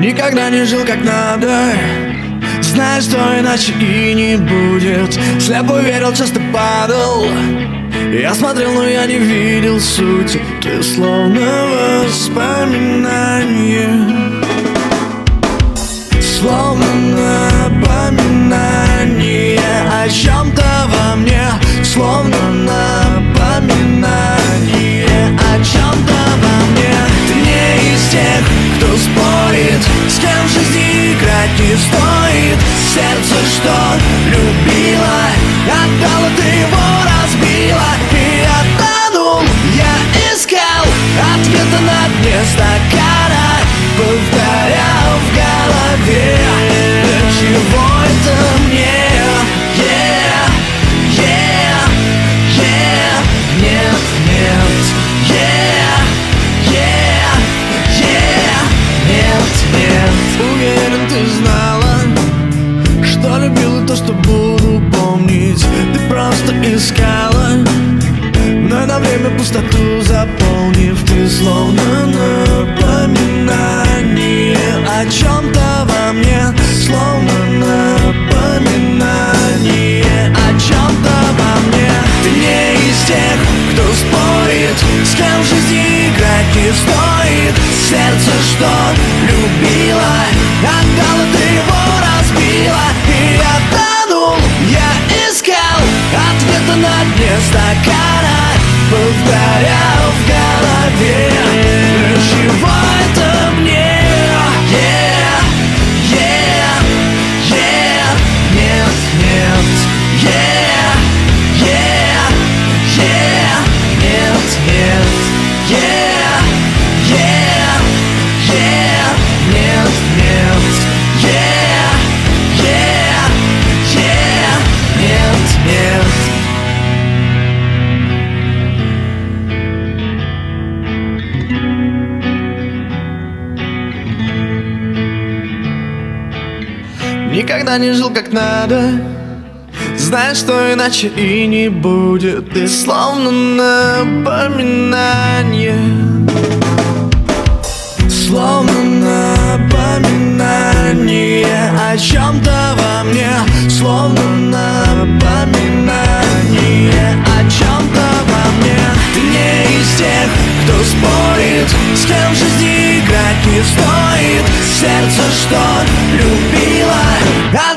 Никогда не жил как надо, зная, что иначе и не будет. Слепо верил, часто падал. Я смотрел, но я не видел сути. Ты словно воспоминание, словно напоминание о чем-то во мне, словно напоминание о чем-то во мне. Ты не из тех, кто спорит, с кем в жизни играть не стоит. Сердце, что любила, отдала, ты его разбила. И я тонул, я искал ответа на дне стакана, повторял в голове: для чего это мне? Нет, нет, нет. Уверен, ты знала, что любила, то, что буду помнить. Ты просто искала, но на время пустоту заполнив. Ты словно напоминание о чем-то во мне, словно напоминание о чем-то во мне. Ты не из тех, кто спорит, с кем в жизни играть не стоит. Сердце, что любила, отдала, ты его разбила. И я тонул, я искал ответа на дне стакана, повторял в голове: для чего это мне? Нет, нет, никогда не жил как надо, зная, что иначе и не будет. Ты словно напоминание, словно напоминание о чем-то во мне, словно напоминание о чем-то во мне. Ты не из тех, кто спорит, с кем в жизни играть не стоит. Сердце, что любила,